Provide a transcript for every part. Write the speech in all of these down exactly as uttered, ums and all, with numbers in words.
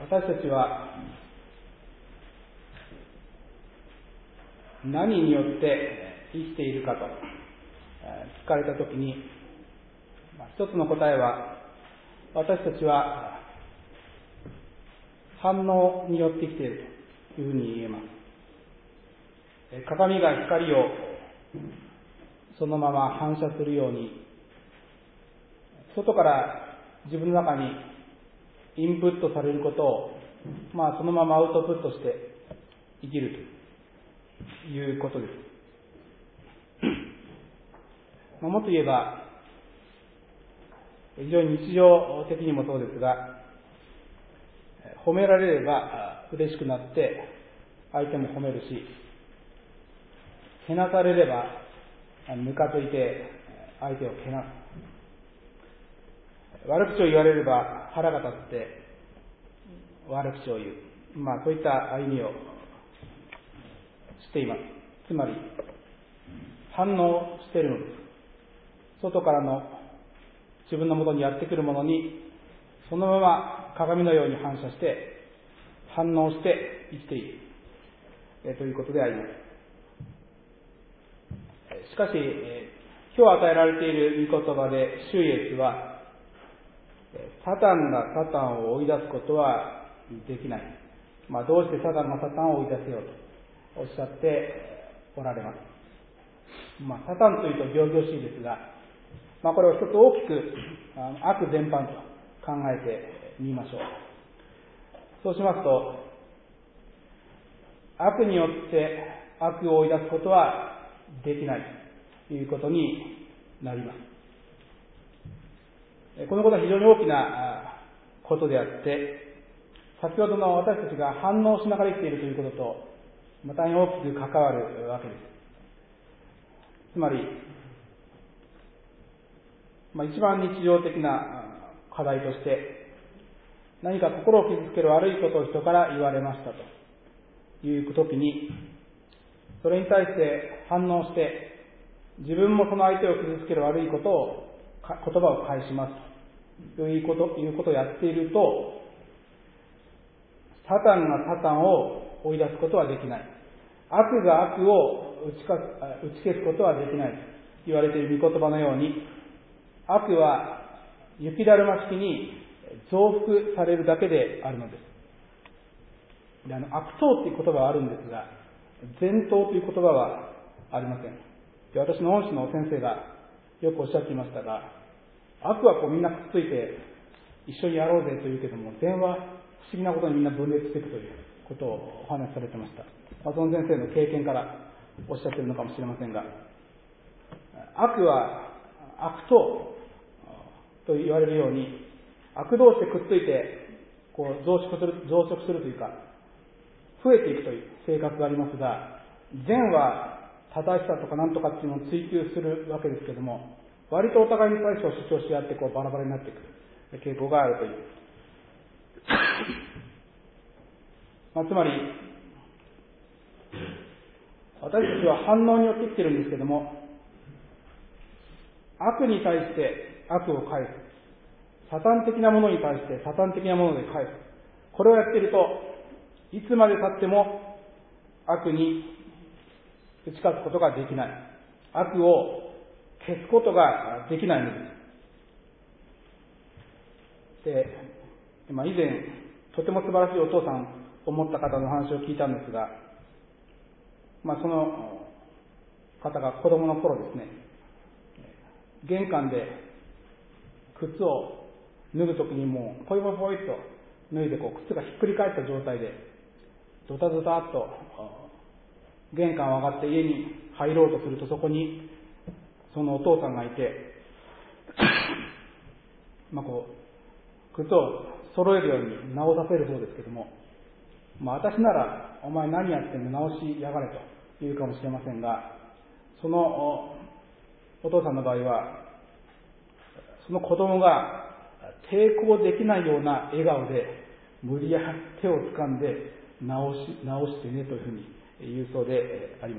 私たちは何によって生きているかと聞かれたときに、一つの答えは、私たちは反応によって生きているというふうに言えます。鏡が光をそのまま反射するように、外から自分の中にインプットされることを、まあ、そのままアウトプットして生きるということです。もっと言えば、非常に日常的にもそうですが、褒められれば嬉しくなって相手も褒めるし、けなされればムカついて相手をけなす。悪口を言われれば腹が立って悪口を言う。まあそういった歩みをしています。つまり反応しているのです。外からの自分のもとにやってくるものにそのまま鏡のように反射して反応して生きている、えー、ということであります。しかし、えー、今日与えられている御言葉で主イエスはサタンがサタンを追い出すことはできない。まあ、どうしてサタンがサタンを追い出せようとおっしゃっておられます。まあ、サタンというと仰々しいですが、まあ、これを一つ大きく悪全般と考えてみましょう。そうしますと、悪によって悪を追い出すことはできないということになります。このことは非常に大きなことであって、先ほどの私たちが反応しながら生きているということと、また大きく関わるわけです。つまり、まあ、一番日常的な課題として、何か心を傷つける悪いことを人から言われましたというときに、それに対して反応して、自分もその相手を傷つける悪いことを、言葉を返しますということ、いうことをやっていると、サタンがサタンを追い出すことはできない。悪が悪を打ちか打ち消すことはできないと言われている御言葉のように、悪は雪だるま式に増幅されるだけであるのです。であの悪党という言葉はあるんですが、善党という言葉はありません。で私の恩師の先生がよくおっしゃっていましたが、悪はこうみんなくっついて一緒にやろうぜというけども、善は不思議なことにみんな分裂していくということをお話しされてました。まあ、その先生の経験からおっしゃっているのかもしれませんが、悪は悪党と言われるように、悪同士でくっついてこう増殖する、増殖するというか、増えていくという性格がありますが、善は正しさとか何とかっていうのを追求するわけですけれども、割とお互いに対して主張し合ってこうバラバラになっていく傾向があるという。まあ、つまり、私たちは反応によって生きているんですけども、悪に対して悪を返す。サタン的なものに対してサタン的なもので返す。これをやっていると、いつまで経っても悪に打ち勝つことができない。悪を消すことができないのです。で、まあ、以前、とても素晴らしいお父さんを持った方の話を聞いたんですが、まあ、その方が子供の頃ですね、玄関で靴を脱ぐときにもうポイポイポイと脱いでこう靴がひっくり返った状態でドタドタっと玄関を上がって家に入ろうとすると、そこにそのお父さんがいてまあこう靴を揃えるように直させるそうですけども、まあ、私ならお前何やっても直しやがれと言うかもしれませんが、そのお父さんの場合はその子供が抵抗できないような笑顔で無理やり手を掴んで直し、直してねというふうに言うそうであります。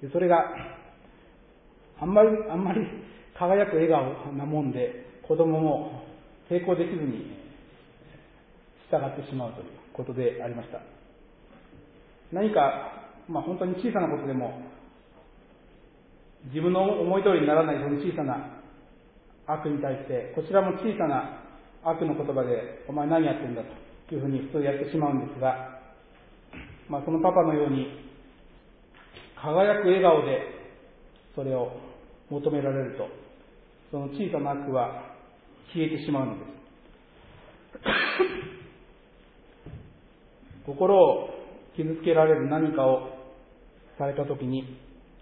でそれがあんまりあんまり輝く笑顔なもんで、子供も抵抗できずに従ってしまうということでありました。何か、まあ、本当に小さなことでも自分の思い通りにならないその小さな悪に対して、こちらも小さな悪の言葉でお前何やってんだというふうに普通やってしまうんですが、まあ、そのパパのように輝く笑顔でそれを求められると、その小さな悪は消えてしまうのです。心を傷つけられる何かをされたときに、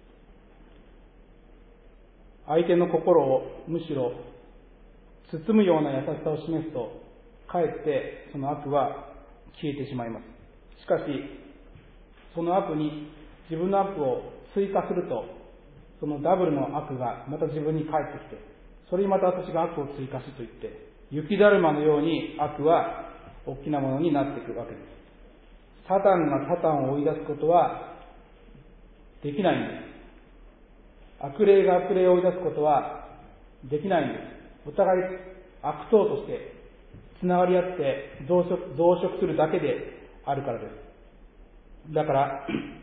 相手の心をむしろ包むような優しさを示すと、かえってその悪は消えてしまいます。しかしその悪に自分の悪を追加すると、そのダブルの悪がまた自分に返ってきて、それにまた私が悪を追加しといって、雪だるまのように悪は大きなものになっていくわけです。サタンがサタンを追い出すことはできないんです。悪霊が悪霊を追い出すことはできないんです。お互い悪党としてつながり合って増殖、増殖するだけであるからです。だから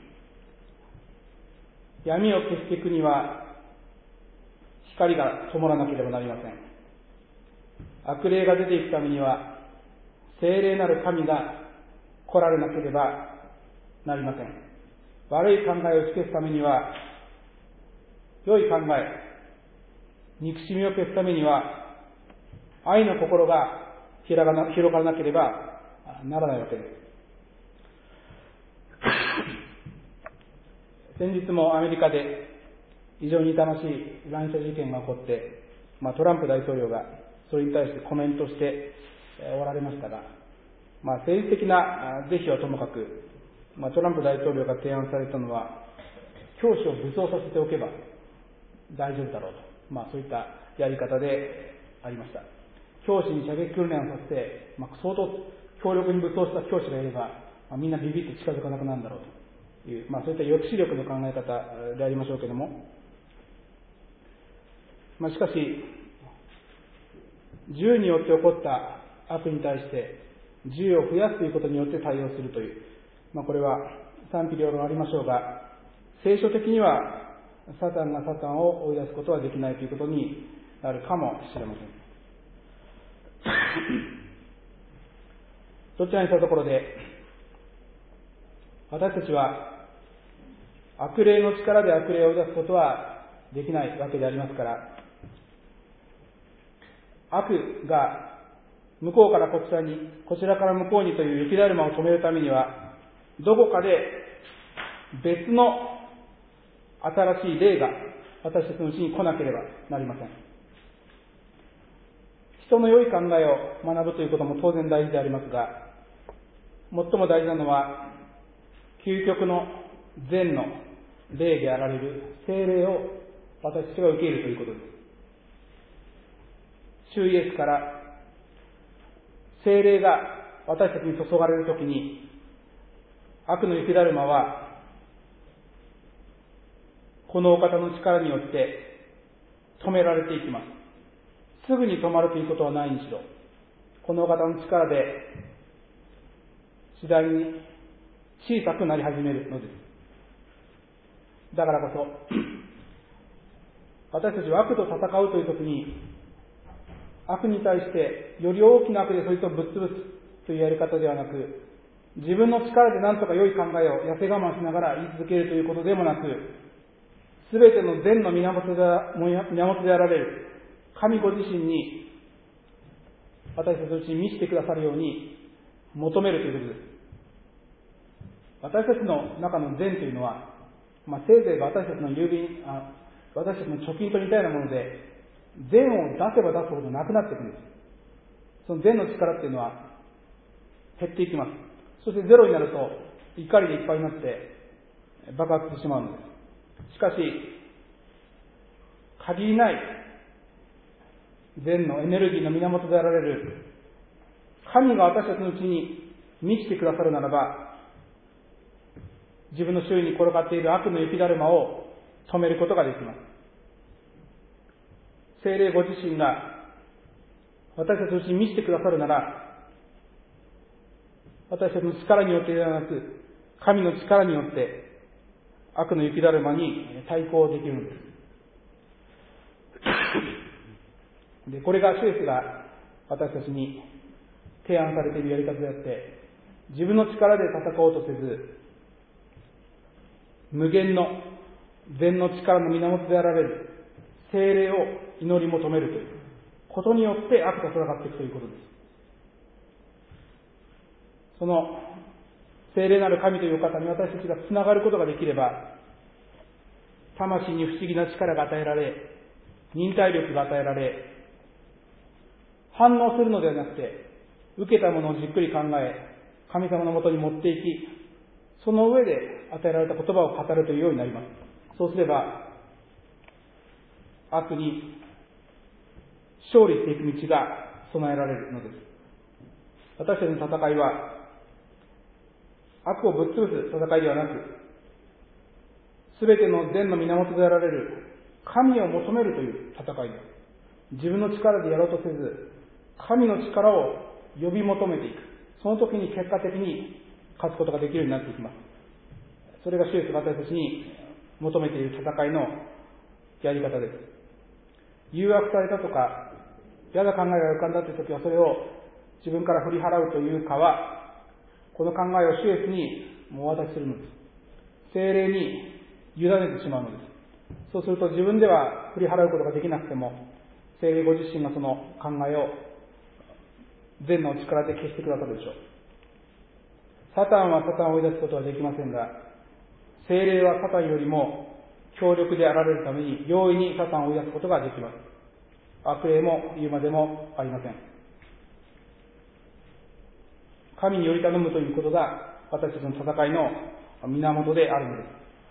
闇を消していくには光が灯らなければなりません。悪霊が出ていくためには聖霊なる神が来られなければなりません。悪い考えを消すためには、良い考え、憎しみを消すためには、愛の心が広がらなければならないわけです。先日もアメリカで非常に痛ましい乱射事件が起こって、まあ、トランプ大統領がそれに対してコメントしておられましたが、まあ、政治的な是非はともかく、まあ、トランプ大統領が提案されたのは、教師を武装させておけば大丈夫だろうと、まあ、そういったやり方でありました。教師に射撃訓練をさせて、まあ、相当強力に武装した教師がいれば、まあ、みんなビビって近づかなくなるんだろうという、まあ、そういった抑止力の考え方でありましょうけれども、まあ、しかし銃によって起こった悪に対して銃を増やすということによって対応するという、まあ、これは賛否両論ありましょうが、聖書的にはサタンがサタンを追い出すことはできないということになるかもしれません。どちらにしたところで、私たちは悪霊の力で悪霊を追い出すことはできないわけでありますから、悪が向こうからこちらに、こちらから向こうにという雪だるまを止めるためには、どこかで別の新しい霊が私たちのうちに来なければなりません。人の良い考えを学ぶということも当然大事でありますが、最も大事なのは究極の善の霊であられる聖霊を私たちが受け入れるということです。主イエスから聖霊が私たちに注がれるときに、悪の雪だるまはこのお方の力によって止められていきます。すぐに止まるということはないにしろ、このお方の力で次第に小さくなり始めるのです。だからこそ私たちは悪と戦うというときに、悪に対してより大きな悪でそいつをぶっ潰すというやり方ではなく、自分の力で何とか良い考えを痩せ我慢しながら言い続けるということでもなく、すべての善の源で源であられる神ご自身に私たちのうちに満ちてくださるように求めるということです。私たちの中の善というのは、まあ、せいぜい私たちの郵便あ私たちの貯金と似たようなもので、善を出せば出すほどなくなっていくんです。その善の力っていうのは減っていきます。そしてゼロになると怒りでいっぱいになって爆発してしまうのです。しかし限りない善のエネルギーの源であられる神が私たちのうちに満ちてくださるならば、自分の周囲に転がっている悪の雪だるまを止めることができます。聖霊ご自身が私たちのうちに満ちてくださるなら、 私たちの力によってではなく、神の力によって悪の雪だるまに対抗できるのです。で、これが主イエスが私たちに提案されているやり方であって、自分の力で戦おうとせず、無限の善の力の源であられる聖霊を祈り求めるということによって悪と戦っていくということです。その聖霊なる神という方に私たちがつながることができれば、魂に不思議な力が与えられ、忍耐力が与えられ、反応するのではなくて、受けたものをじっくり考え、神様のもとに持っていき、その上で与えられた言葉を語るというようになります。そうすれば、悪に勝利していく道が備えられるのです。私たちの戦いは、悪をぶっ潰す戦いではなく、すべての善の源であられる神を求めるという戦いです。自分の力でやろうとせず、神の力を呼び求めていく。その時に結果的に勝つことができるようになっていきます。それが主イエスが私たちに求めている戦いのやり方です。誘惑されたとか、嫌な考えが浮かんだという時はそれを自分から振り払うというかは、この考えを主イエスにお渡しするのです。聖霊に委ねてしまうのです。そうすると自分では振り払うことができなくても、聖霊ご自身がその考えを善の力で消してくださるでしょう。サタンはサタンを追い出すことはできませんが、聖霊はサタンよりも強力であられるために容易にサタンを追い出すことができます。悪霊も言うまでもありません。神により頼むということが私たちの戦いの源であるのです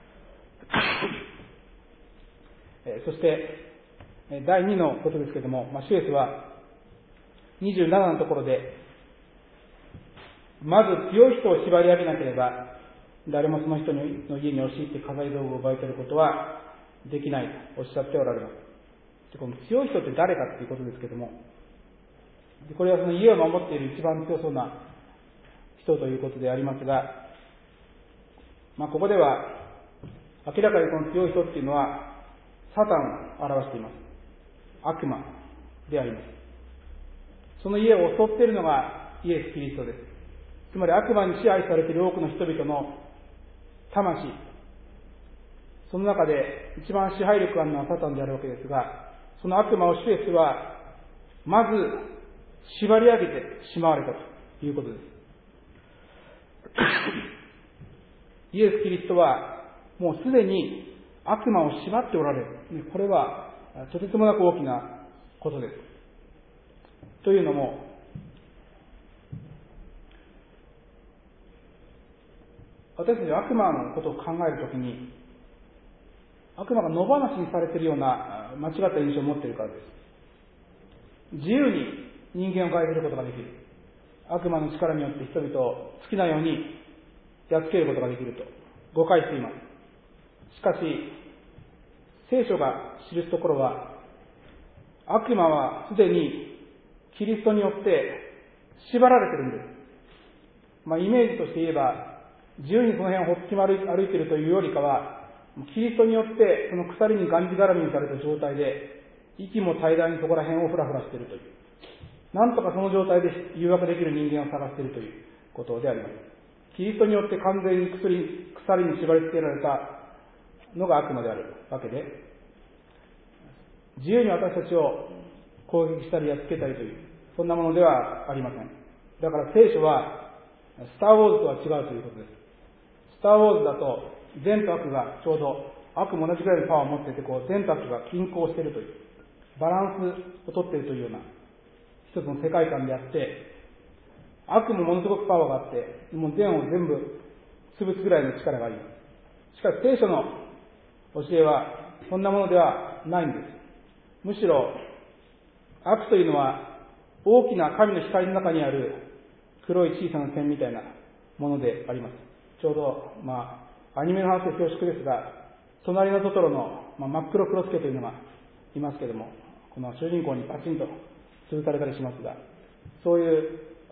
。そしてだいにのことですけれども、まあ、主イエスはにじゅうななのところで、まず強い人を縛り上げなければ誰もその人の家に押し入って家財道具を奪い取ることはできないとおっしゃっておられます。で、この強い人って誰かということですけれども、でこれはその家を守っている一番強そうな人ということでありますが、まあ、ここでは明らかにこの強い人っていうのはサタンを表しています。悪魔であります。その家を襲っているのがイエス・キリストです。つまり悪魔に支配されている多くの人々の魂、その中で一番支配力があるのはサタンであるわけですが、その悪魔を主イエスはまず縛り上げてしまわれたということです。イエス・キリストはもうすでに悪魔を縛っておられる。これはとてつもなく大きなことです。というのも、私たちは悪魔のことを考えるときに、悪魔が野放しにされているような間違った印象を持っているからです。自由に人間を変えることができる。悪魔の力によって人々を好きなようにやっつけることができると誤解しています。しかし、聖書が記すところは、悪魔はすでにキリストによって縛られているんです。まあ、イメージとして言えば、自由にその辺をほっつき歩いているというよりかは、キリストによってその鎖にがんじがらみにされた状態で、息も絶え絶えにそこら辺をふらふらしているという。なんとかその状態で誘惑できる人間を探しているということであります。キリストによって完全に薬鎖に縛り付けられたのが悪魔であるわけで、自由に私たちを攻撃したりやっつけたりという、そんなものではありません。だから聖書はスター・ウォーズとは違うということです。スター・ウォーズだと善と悪がちょうど悪も同じぐらいのパワーを持っていて、こう善と悪が均衡しているというバランスをとっているというような一つの世界観であって、悪もものすごくパワーがあって、もう善を全部潰すぐらいの力があります。しかし聖書の教えはそんなものではないんです。むしろ悪というのは大きな神の光の中にある黒い小さな点みたいなものであります。ちょうど、まあ、アニメの話で恐縮ですが、隣のトトロの、まあ、真っ黒クロスケというのがいますけれども、この主人公にパチンと潰されたりしますが、そういう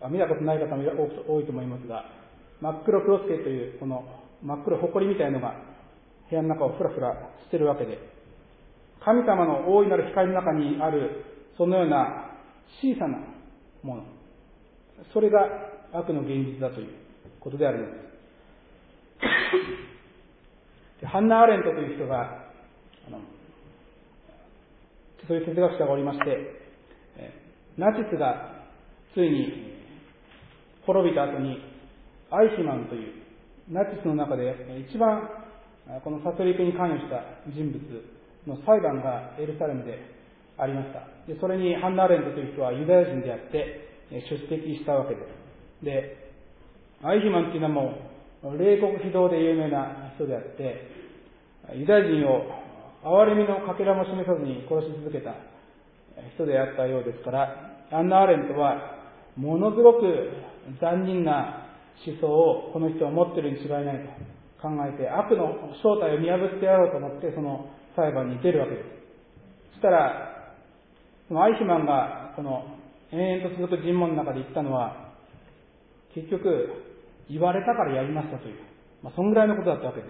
見たことない方も多いと思いますが、真っ黒クロスケというこの真っ黒埃みたいのが部屋の中をふらふらしてるわけで、神様の大いなる光の中にあるそのような小さなもの、それが悪の現実だということであるのです。ハンナ・アーレントという人が、あのそういう哲学者がおりまして、ナチスがついに滅びた後にアイヒマンというナチスの中で一番この殺戮に関与した人物の裁判がエルサレムでありました。でそれにハンナ・アーレントという人はユダヤ人であって出席したわけです。でアイヒマンというのはもう冷酷非道で有名な人であって、ユダヤ人を憐れみのかけらも示さずに殺し続けた人であったようですから、ハンナ・アーレントはものすごく残忍な思想をこの人は持っているに違いないと考えて、悪の正体を見破ってやろうと思ってその裁判に出るわけです。そしたらそのアイヒマンがこの延々と続く尋問の中で言ったのは、結局言われたからやりましたという、まあ、そんぐらいのことだったわけです。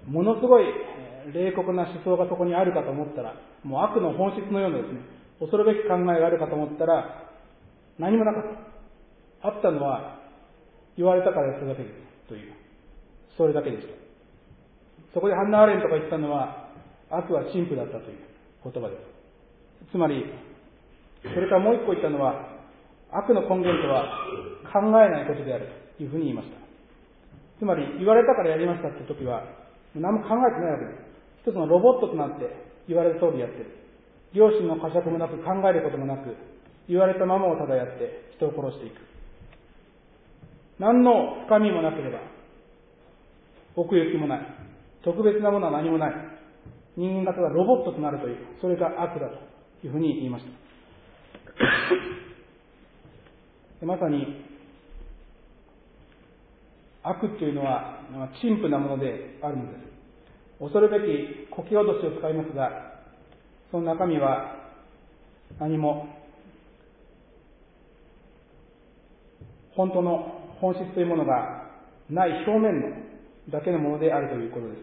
ものすごい冷酷な思想がそこにあるかと思ったら、もう悪の本質のようなですね、恐るべき考えがあるかと思ったら何もなかった。あったのは言われたからやっただけですという、それだけでした。そこでハンナ・アーレントが言ったのは、悪は陳腐だったという言葉です。つまりそれからもう一個言ったのは、悪の根源とは考えないことであるというふうに言いました。つまり言われたからやりましたって時は何も考えてないわけです。一つのロボットとなって言われる通りやってる。良心の呵責もなく、考えることもなく、言われたままをただやって人を殺していく。何の深みもなければ奥行きもない、特別なものは何もない、人間がただロボットとなるという、それが悪だというふうに言いました。まさに悪というのは陳腐なものであるのです。恐るべきこけ脅しを使いますが、その中身は何も本当の本質というものがない表面のだけのものであるということです。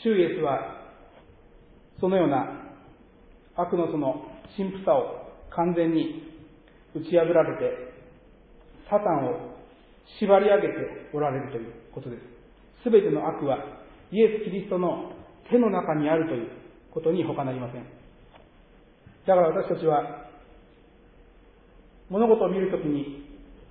主イエスはそのような悪のその陳腐さを完全に打ち破られて、サタンを縛り上げておられるということです。すべての悪はイエス・キリストの手の中にあるということに他なりません。だから私たちは物事を見るときに、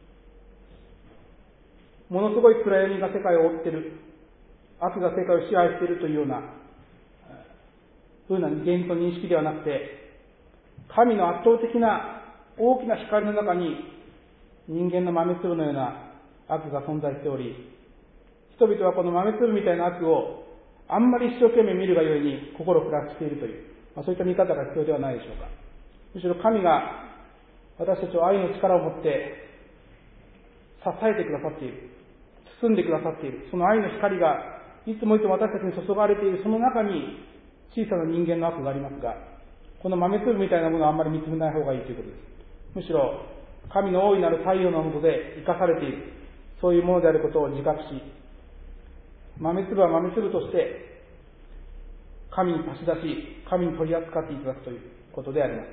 ものすごい暗闇が世界を覆っている、悪が世界を支配しているというような風な現実の認識ではなくて、神の圧倒的な大きな光の中に人間の豆粒のような悪が存在しており、人々はこの豆粒みたいな悪をあんまり一生懸命見るがゆえに心を暗くしているという、まあ、そういった見方が必要ではないでしょうか。むしろ神が私たちを愛の力を持って支えてくださっている、包んでくださっている、その愛の光がいつもいつも私たちに注がれている、その中に小さな人間の悪がありますが、この豆粒みたいなものはあんまり見つめない方がいいということです。むしろ神の大いなる太陽の下で生かされている、そういうものであることを自覚し、豆粒は豆粒として神に差し出し、神に取り扱っていただくということであります。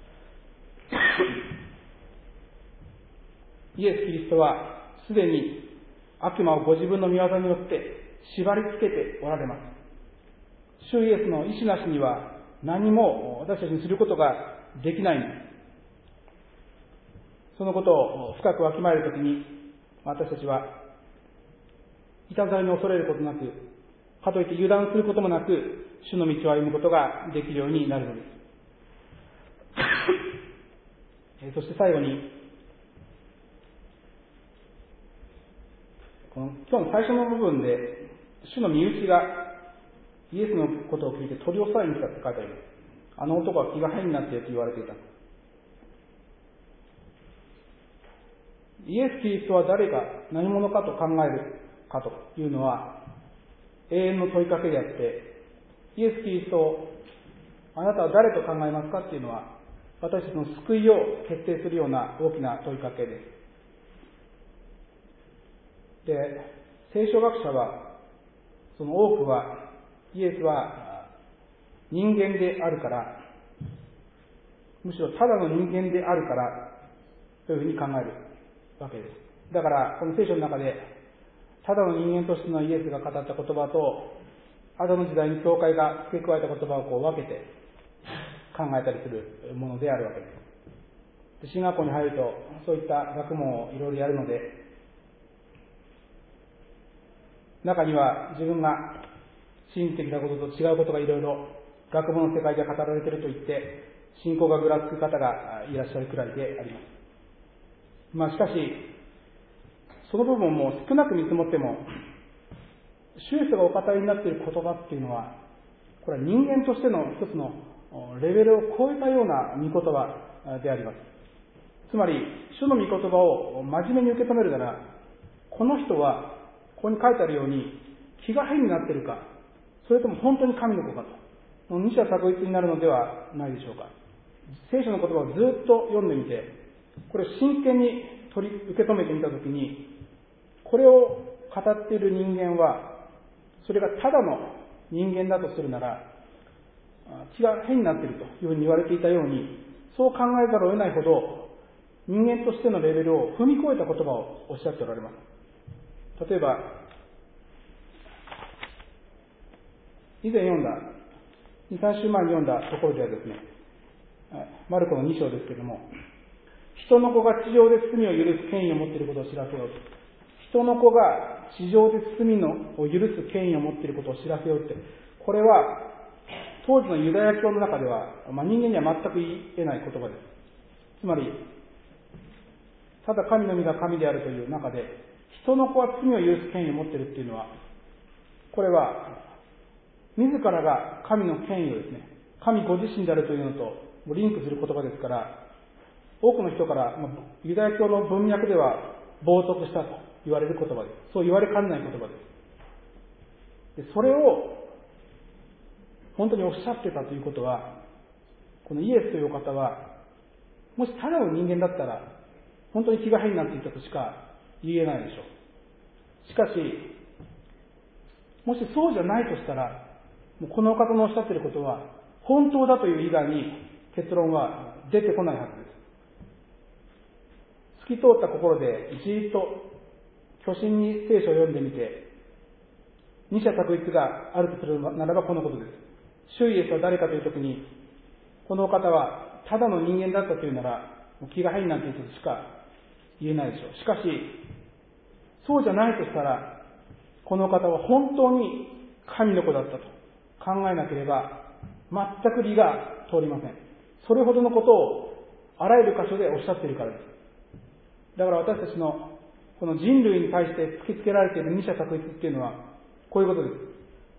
イエス・キリストはすでに悪魔をご自分の御業によって縛り付けておられます。主イエスの意志なしには何も私たちにすることができないのです。そのことを深くわきまえるときに、私たちはいたずらに恐れることなく、かといって油断することもなく、主の道を歩むことができるようになるのです。そして最後に、この今日の最初の部分で、主の身内がイエスのことを聞いて取り押さえに来たって書いてあります。あの男は気が変になっていると言われていた。イエス・キリストは誰か何者かと考えるかというのは永遠の問いかけであって、イエス・キリストをあなたは誰と考えますかっていうのは私たちの救いを決定するような大きな問いかけです。で、聖書学者は、その多くは、イエスは人間であるから、むしろただの人間であるから、というふうに考えるわけです。だから、この聖書の中で、ただの人間としてのイエスが語った言葉と、アダム時代に教会が付け加えた言葉をこう分けて考えたりするものであるわけです。進学校に入ると、そういった学問をいろいろやるので、中には自分が信じてきたことと違うことがいろいろ学問の世界で語られていると言って、信仰がぐらつく方がいらっしゃるくらいであります。まあしかし、その部分も少なく見積もっても、主イエスがお語りになっている言葉っていうのは、これは人間としての一つのレベルを超えたような御言葉であります。つまり、主の御言葉を真面目に受け止めるなら、この人は、ここに書いてあるように、気が変になっているか、それとも本当に神の子かと、二者択一になるのではないでしょうか。聖書の言葉をずっと読んでみて、これを真剣に取り受け止めてみたときに、これを語っている人間は、それがただの人間だとするなら、気が変になっているというふうに言われていたように、そう考えざるを得ないほど、人間としてのレベルを踏み越えた言葉をおっしゃっておられます。例えば、以前読んだ、に、さん週前に読んだところではですね、マルコのに章ですけれども、人の子が地上で罪を許す権威を持っていることを知らせようと。人の子が地上で罪のを許す権威を持っていることを知らせようって、これは当時のユダヤ教の中では、まあ、人間には全く言い得ない言葉です。つまり、ただ神の御が神であるという中で、人の子は罪を許す権威を持っているっていうのは、これは自らが神の権威をですね、神ご自身であるというのとリンクする言葉ですから、多くの人から、まあ、ユダヤ教の文脈では冒涜したと言われる言葉です。そう言われかねない言葉です。で、それを本当におっしゃってたということは、このイエスという方は、もしただの人間だったら、本当に気が変になっていたとしか言えないでしょう。しかし、もしそうじゃないとしたら、もうこのお方のおっしゃっていることは、本当だという以外に結論は出てこないはずです。透き通った心でじーっと虚心に聖書を読んでみて、二者択一があるとするならばこのことです。主イエスは誰かというときに、このお方はただの人間だったというなら、もう気が変になっていたとしか言えないでしょう。しかし、そうじゃないとしたら、このお方は本当に神の子だったと考えなければ、全く理が通りません。それほどのことをあらゆる箇所でおっしゃっているからです。だから私たちのこの人類に対して突きつけられている二者択一っていうのは、こういうことです。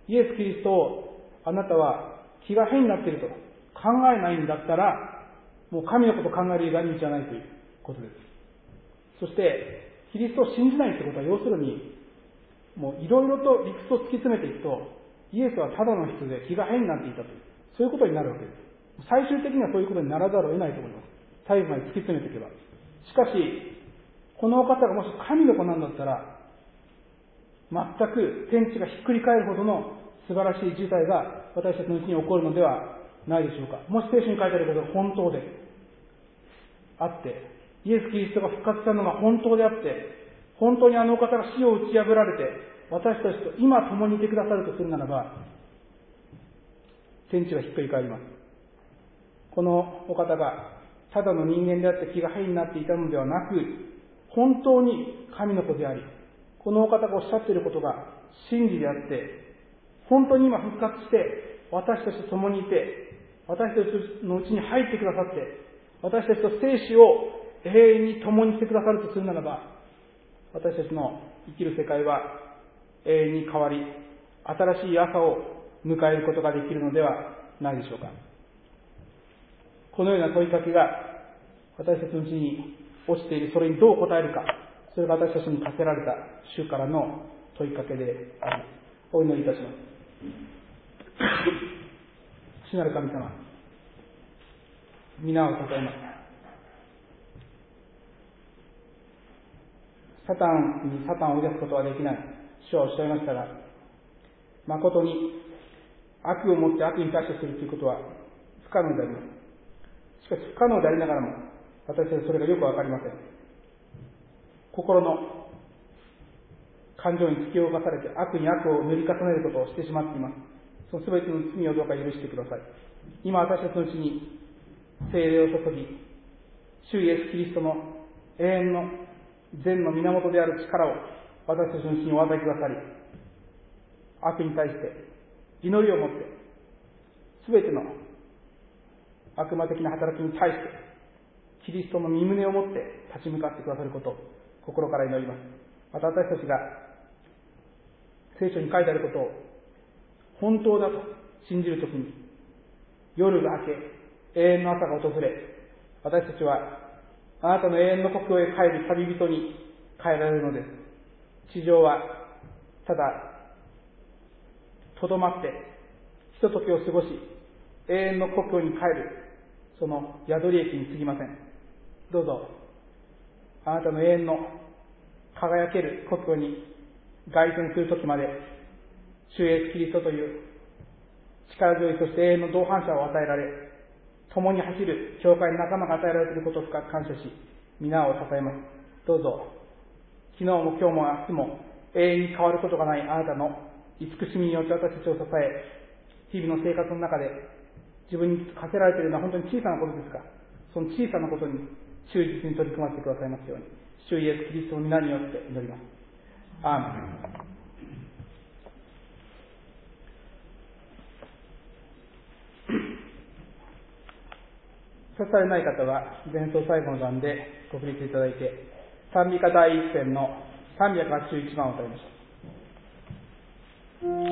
イエス・キリストをあなたは気が変になっていると考えないんだったら、もう神のことを考える以外に道はないということです。そして、キリストを信じないということは、要するに、もういろいろと理屈を突き詰めていくと、イエスはただの人で気が変になっていたという、そういうことになるわけです。最終的にはそういうことにならざるを得ないと思います。最後まで突き詰めていけば。しかし、このお方がもし神の子なんだったら、全く天地がひっくり返るほどの素晴らしい事態が私たちのうちに起こるのではないでしょうか。もし聖書に書いてあることが本当であって、イエス・キリストが復活したのが本当であって、本当にあのお方が死を打ち破られて、私たちと今共にいてくださるとするならば、天地はひっくり返ります。このお方がただの人間であって気が変になっていたのではなく、本当に神の子であり、このお方がおっしゃっていることが真理であって、本当に今復活して私たちと共にいて、私たちのうちに入ってくださって、私たちと生死を永遠に共にしてくださるとするならば、私たちの生きる世界は永遠に変わり、新しい朝を迎えることができるのではないでしょうか。このような問いかけが私たちのうちに落ちている、それにどう答えるか、それが私たちに課せられた主からの問いかけであります。お祈りいたします。主なる神様、 皆を称えます。サタンにサタンを追い出すことはできない。主はおっしゃいましたが、誠に悪をもって悪に対処するということは不可能であります。しかし不可能でありながらも、私はそれがよくわかりません。心の感情に突き動かされて悪に悪を塗り重ねることをしてしまっています。その全ての罪をどうか許してください。今私たちのうちに聖霊を注ぎ、主イエス・キリストの永遠の善の源である力を私たちのうちにお与えくださり、悪に対して祈りをもって全ての悪魔的な働きに対してキリストの御胸をもって立ち向かってくださることを心から祈ります。また私たちが聖書に書いてあることを本当だと信じるときに、夜が明け永遠の朝が訪れ、私たちはあなたの永遠の故郷へ帰る旅人に変えられるのです。地上はただとどまってひとときを過ごし、永遠の故郷に帰るその宿り駅に過ぎません。どうぞあなたの永遠の輝ける故郷に凱旋するときまで、主イエスキリストという力強いそして永遠の同伴者を与えられ、共に走る教会の仲間が与えられていることを深く感謝し、皆を称えます。どうぞ昨日も今日も明日も永遠に変わることがないあなたの慈しみによって私たちを支え、日々の生活の中で自分に課せられているのは本当に小さなことですが、その小さなことに忠実に取り組ませてくださいますように、主イエスキリストの皆によって祈ります。アーメン。刺されない方は前奏最後の段でご起立いただいて、賛美歌第一編のさんびゃくはちじゅういちばんを歌いましょう。